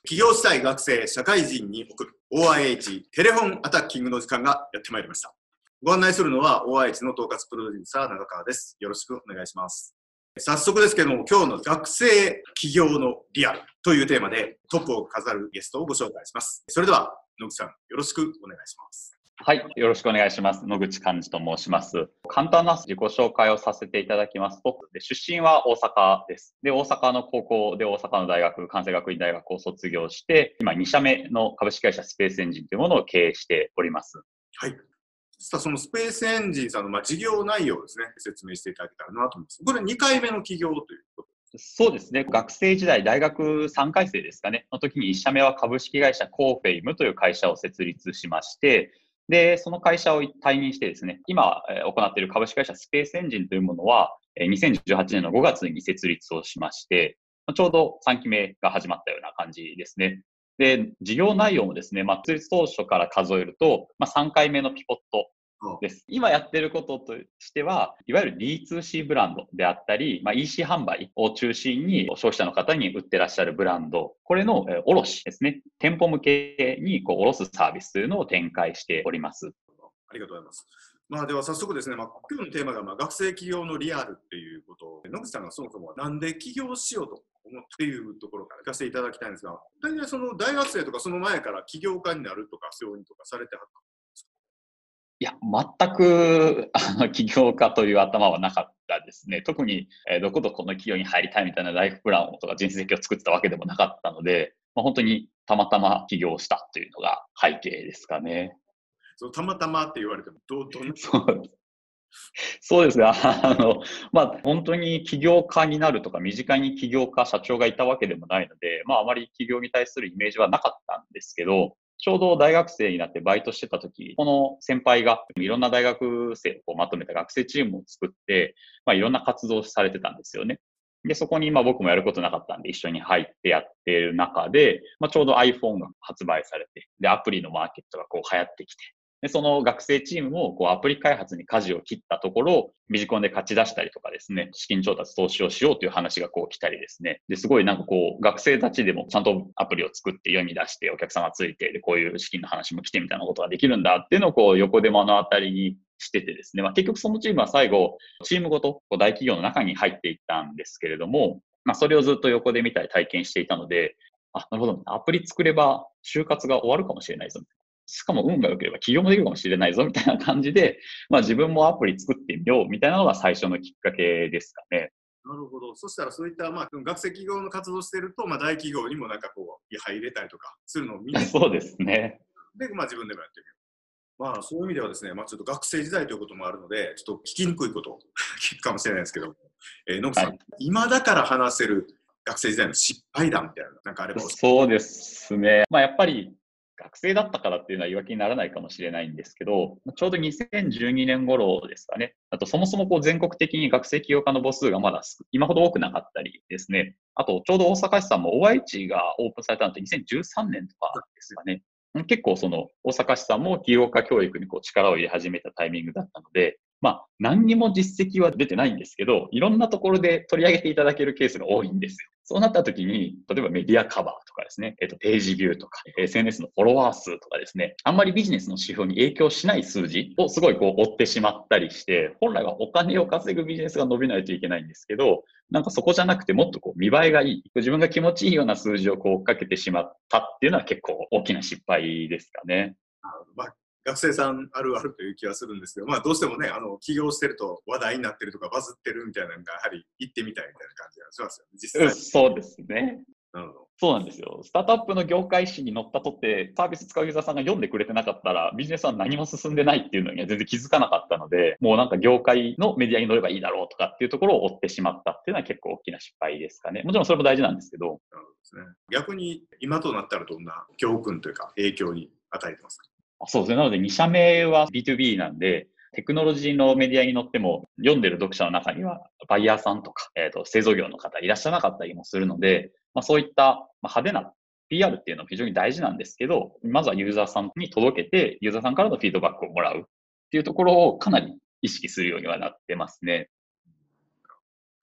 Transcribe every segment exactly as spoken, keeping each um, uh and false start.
起業したい学生、社会人に送る オーアイエイチ テレフォンアタッキングの時間がやってまいりました。ご案内するのは オーアイエイチ の統括プロデューサー長川です。よろしくお願いします。早速ですけども、今日の学生起業のリアルというテーマでトップを飾るゲストをご紹介します。それでは野口さん、よろしくお願いします。 はい、よろしくお願いします。野口寛治と申します。簡単な自己紹介をさせていただきますと、で出身は大阪です。で、大阪の高校で大阪の大学、関西学院大学を卒業して、今に社目の株式会社スペースエンジンというものを経営しております。 はい。そそのスペースエンジンさんのまあ事業内容をですね、説明していただけたらなと思います。これにかいめの起業ということそうですね。学生時代、大学さんかい生ですかね、の時にいち社目は株式会社コーフェイムという会社を設立しまして、で、その会社を退任してですね、今、えー行っている株式会社スペースエンジンというものは、えーにせんじゅうはちねんのごがつに設立をしまして、ちょうどさんきめが始まったような感じですね。で、事業内容もですね、まあ、設立当初から数えると、まあ、さんかいめのピボットです。今やってることとしては、いわゆる ディーツーシー ブランドであったり、まあ、イーシー 販売を中心に消費者の方に売ってらっしゃるブランド、これのえー卸ですね。店舗向けにこう卸すサービスというのを展開しております。 ありがとうございます。まあ、では早速ですね、まあ、今日のテーマがまあ学生起業のリアルっていうことで、野口さんがそもそもなんで起業しようと思っているところから聞かせていただきたいんですが、大体その大学生とかその前から起業家になるとか、そういうとかされてはった。 いや、全く、あの、起業家という頭はなかったですね。特に、えーどこどこの企業に入りたいみたいなライフプランをとか人生設計を作ってたわけでもなかったので、まあ、本当にたまたま起業したというのが背景ですかね。 そのたまたまって言われても、どう、どんな。 そうそうですね。あの、まあ、本当に起業家になるとか、身近に起業家、社長がいたわけでもないので、まあ、あまり起業に対するイメージはなかったんですけど、ちょうど大学生になってバイトしてた時、この先輩がいろんな大学生をまとめた学生チームを作って、まあ、いろんな活動をされてたんですよね。で、そこにまあ僕もやることなかったんで一緒に入ってやっている中で、まあ、ちょうど iPhone が発売されて、で、アプリのマーケットがこう流行ってきて、で、その学生チームもこうアプリ開発に舵を切ったところ、ビジコンで勝ち出したりとかですね、資金調達投資をしようという話がこう来たりですね。で、すごいなんかこう学生たちでもちゃんとアプリを作って世に出してお客さんがついて、で、こういう資金の話も来てみたいなことができるんだっていうのをこう横で目の当たりにしててですね。まあ結局そのチームは最後、チームごとこう大企業の中に入っていったんですけれども、まあそれをずっと横で見たり体験していたので、あ、なるほど。アプリ作れば就活が終わるかもしれないぞ。しかも運が良ければ起業もできるかもしれないぞみたいな感じで、まあ自分もアプリ作ってみようみたいなのが最初のきっかけですかね。 なるほど。そしたらそういった、まあ、学生起業の活動をしていると、まあ、大企業にもなんかこう、入れたりとかするのを見て、 そうですね。 で、まあ、自分でもやってみよう。まあ、そういう意味ではですね、まあ、ちょっと学生時代ということもあるので、ちょっと聞きにくいことを聞くかもしれないですけど、えー、野口さん、はい、今だから話せる学生時代の失敗談みたいな、なんかあれば。 そうですね。まあ、やっぱり、学生だったからっていうのは言い訳にならないかもしれないんですけど、ちょうどにせんじゅうにねん頃ですかね。あと、そもそもこう全国的に学生起業家の母数がまだ今ほど多くなかったりですね。あと、ちょうど大阪市さんも オーアイエイチ がオープンされたのってにせんじゅうさんねんとかですかね。結構その大阪市さんも起業家教育にこう力を入れ始めたタイミングだったので、まあ、何にも実績は出てないんですけど、いろんなところで取り上げていただけるケースが多いんですよ。そうなった時に、例えばメディアカバーとかですね、えっと、ページビューとか、エスエヌエス のフォロワー数とかですね、あんまりビジネスの指標に影響しない数字をすごいこう追ってしまったりして、本来はお金を稼ぐビジネスが伸びないといけないんですけど、なんかそこじゃなくてもっとこう見栄えがいい、自分が気持ちいいような数字をこう追っかけてしまったっていうのは結構大きな失敗ですかね。 まあ学生さんあるあるという気はするんですけど、まあ、どうしてもね、あの起業してると話題になってるとかバズってるみたいなのがやはり行ってみたいみたいな感じがしますよね、実際。 そうですね。 なるほど。 そうなんですよ。スタートアップの業界誌に載ったとって、サービス使うユーザーさんが読んでくれてなかったら、ビジネスは何も進んでないっていうのには全然気づかなかったので、もうなんか業界のメディアに載ればいいだろうとかっていうところを追ってしまったっていうのは結構大きな失敗ですかね。もちろんそれも大事なんですけど。なるほどですね。逆に今となったらどんな教訓というか影響に与えてますか？ そうですね。なのでに社目は ビーツービー なんで、テクノロジーのメディアに載っても、読んでる読者の中には、バイヤーさんとか、えっと、製造業の方いらっしゃらなかったりもするので、まあ、そういった派手な ピーアール っていうのは非常に大事なんですけど、まずはユーザーさんに届けて、ユーザーさんからのフィードバックをもらうっていうところをかなり意識するようにはなってますね。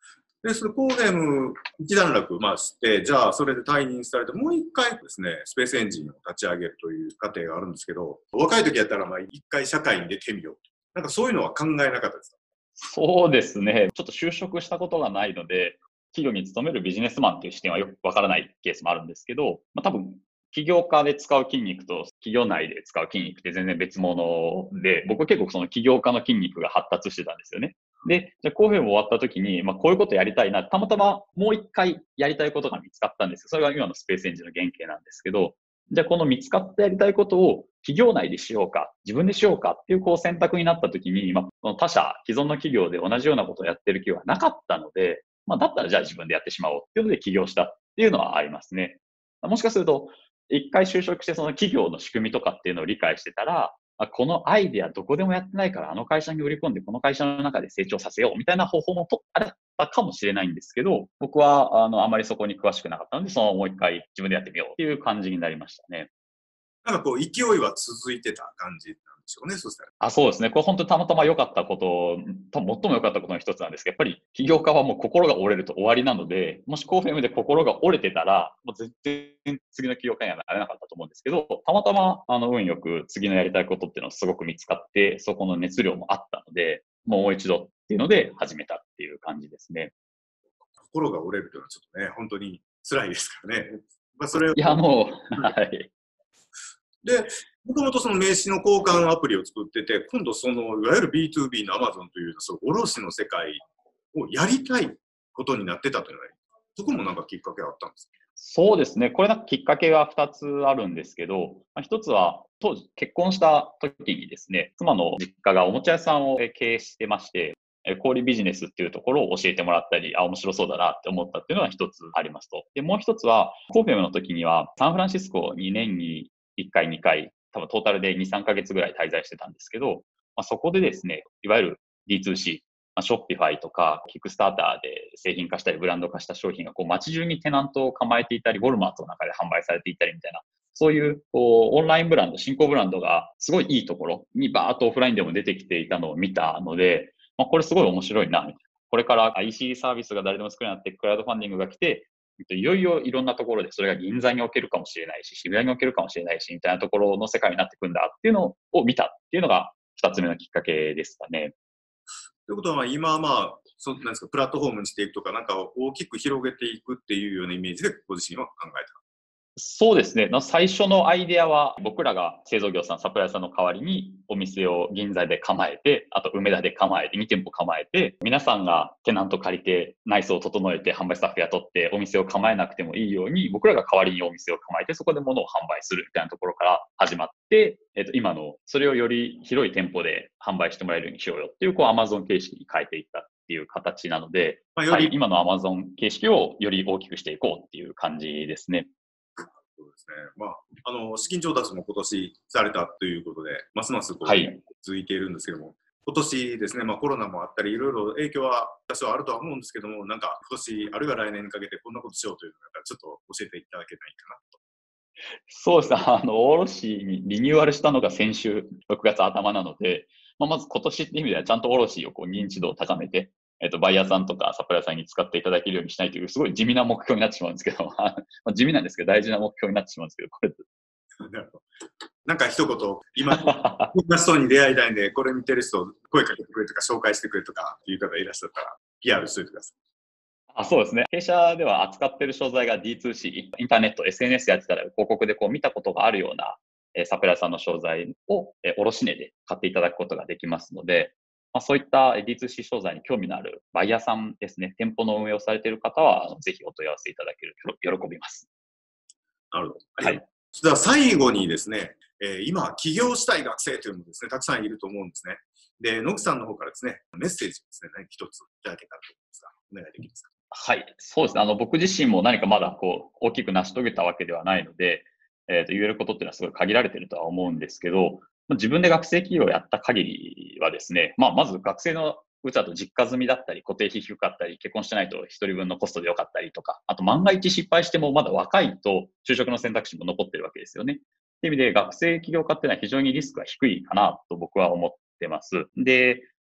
で、そのコーフェム一段落、まあ、して、じゃあ、それで退任されて、もう一回ですね、スペースエンジンを立ち上げるという過程があるんですけど、若い時やったら、まあ、一回社会に出てみようと。なんかそういうのは考えなかったですか？ そうですね。ちょっと就職したことがないので、企業に勤めるビジネスマンっていう視点はよくわからないケースもあるんですけど、まあ、多分、起業家で使う筋肉と企業内で使う筋肉って全然別物で、僕は結構その起業家の筋肉が発達してたんですよね。で、じゃあコーフェム終わった時に、まあこういうことやりたいな、たまたまもう一回やりたいことが見つかったんですよ。それが今のスペースエンジンの原型なんですけど、じゃあこの見つかったやりたいことを企業内でしようか、自分でしようかっていうこう選択になった時に、まあ、この他社、既存の企業で同じようなことをやってる企業はなかったので、まあだったらじゃあ自分でやってしまおうっていうので起業したっていうのはありますね。もしかすると、一回就職してその企業の仕組みとかっていうのを理解してたら、あこのアイデアどこでもやってないからあの会社に売り込んでこの会社の中で成長させようみたいな方法もとあったかもしれないんですけど、僕はあのあまりそこに詳しくなかったので、そのもう一回自分でやってみようっていう感じになりましたね。 なんかこう、勢いは続いてた感じなんでしょうね、そしたら。 あ、そうですね。これ本当にたまたま良かったこと、多分最も良かったことの一つなんですけど、やっぱり起業家はもう心が折れると終わりなので、もしコーフェムで心が折れてたら、もう全然次の起業家にはなれなかったと思うんですけど、たまたまあの運よく次のやりたいことっていうのをすごく見つかって、そこの熱量もあったので、もう一度っていうので始めたっていう感じですね。 心が折れるというのはちょっとね、本当に辛いですからね。まあ、それをいや、もう、はい。 で、もともとその名刺の交換アプリを作ってて、今度その、いわゆる ビーツービー の Amazon という、その卸の世界をやりたいことになってたというのは、そこもなんかきっかけあったんですか？ そうですね。これなんかきっかけがふたつあるんですけど、まあ、ひとつは当時結婚した時にですね、妻の実家がおもちゃ屋さんを経営してまして、え小売ビジネスっていうところを教えてもらったり、あ、面白そうだなって思ったっていうのが一つありますと。で、もう一つは、コーフェムの時にはサンフランシスコに年にいっかい、にかい、多分トータルでに、さんかげつぐらい滞在してたんですけど、まあ、そこでですね、いわゆる ディーツーシー、まあ、ショッピファイとか、キックスターターで製品化したり、ブランド化した商品がこう街中にテナントを構えていたり、ウォルマートの中で販売されていたりみたいな、そういうこうオンラインブランド、新興ブランドがすごいいいところにバーッとオフラインでも出てきていたのを見たので、まあ、これすごい面白いな、みたいな。これから アイシー サービスが誰でも作るようになって、クラウドファンディングが来て、いよいよいろんなところで、それが銀座におけるかもしれないし、渋谷におけるかもしれないし、みたいなところの世界になっていくんだっていうのを見たっていうのが二つ目のきっかけですかね。 ということは、まあ今はまあ、そうなんですか、プラットフォームにしていくとか、なんか大きく広げていくっていうようなイメージでご自身は考えた。 そうですね。最初のアイデアは、僕らが製造業さん、サプライヤーさんの代わりにお店を銀座で構えて、あと梅田で構えて、に店舗構えて、皆さんがテナント借りて、内装を整えて、販売スタッフ雇って、お店を構えなくてもいいように、僕らが代わりにお店を構えて、そこで物を販売するみたいなところから始まって、えっと、今の、それをより広い店舗で販売してもらえるようにしようよっていう、こう、Amazon 形式に変えていったっていう形なので、まあ、より、はい、今の Amazon 形式をより大きくしていこうっていう感じですね。 そうですね。まあ、あの、資金調達も今年されたということで、ますますこう、 はい、 続いているんですけども、今年ですね、まあコロナもあったり、いろいろ影響は多少あるとは思うんですけども、なんか今年、あるいは来年にかけてこんなことしようというのが、ちょっと教えていただけないかなと。 そうですね。あの、卸にリニューアルしたのが先週ろくがつ頭なので、まあ、まず今年っていう意味ではちゃんと卸をこう認知度を高めて、えっと、バイヤーさんとかサプライヤーさんに使っていただけるようにしないという、すごい地味な目標になってしまうんですけど、まあ、地味なんですけど、大事な目標になってしまうんですけど、これ。 なんか一言、今、こんな人に出会いたいんで、これ見てる人、声かけてくれとか、紹介してくれとかいう方いらっしゃったら、ピーアール しといてください。 あ、そうですね。弊社では扱っている商材が ディーツーシー、インターネット、エスエヌエス やってたら広告でこう見たことがあるような、えー、サプライヤーさんの商材を、えー、卸値で買っていただくことができますので、まあ、そういった ディーツーシー 商材に興味のあるバイヤーさんですね、店舗の運営をされている方は、ぜひお問い合わせいただけると喜びます。 なるほど。はい。では最後にですね、えー、今、起業したい学生というのもですね、たくさんいると思うんですね。で、野口さんの方からですね、メッセージをですね、何一ついただけたらと思いますが、お願いできますか。 はい、そうですね。あの、僕自身も何かまだこう、大きく成し遂げたわけではないので、えっと、言えることっていうのはすごい限られているとは思うんですけど、自分で学生企業をやった限りはですね、まあ、まず学生のうちだと実家済みだったり、固定費低かったり、結婚してないと一人分のコストで良かったりとか、あと万が一失敗してもまだ若いと就職の選択肢も残ってるわけですよね。という意味で学生起業家っていうのは非常にリスクが低いかなと僕は思ってます。で、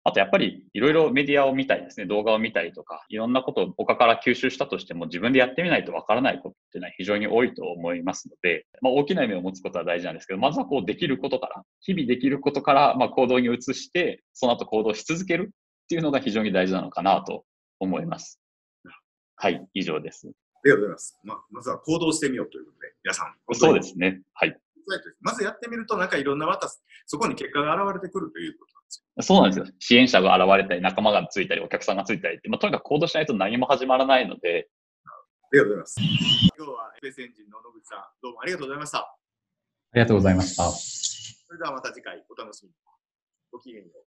あとやっぱりいろいろメディアを見たりですね、動画を見たりとか、いろんなことを他から吸収したとしても自分でやってみないとわからないことっていうのは非常に多いと思いますので、まあ、大きな夢を持つことは大事なんですけど、まずはこうできることから、日々できることからまあ行動に移して、その後行動し続けるっていうのが非常に大事なのかなと思います。はい、以上です。 ありがとうございます。まあ、まずは行動してみようということで、皆さん。 そうですね。はい。 まずやってみると、なんかいろんなまた、そこに結果が現れてくるということなんですよ。 そうなんですよ。支援者が現れたり、仲間がついたり、お客さんがついたりって、まあ、とにかく行動しないと何も始まらないので。 ありがとうございます。今日はエフエスエンジンの野口さん、どうもありがとうございました。ありがとうございました。 それではまた次回お楽しみに。ごきげんよう。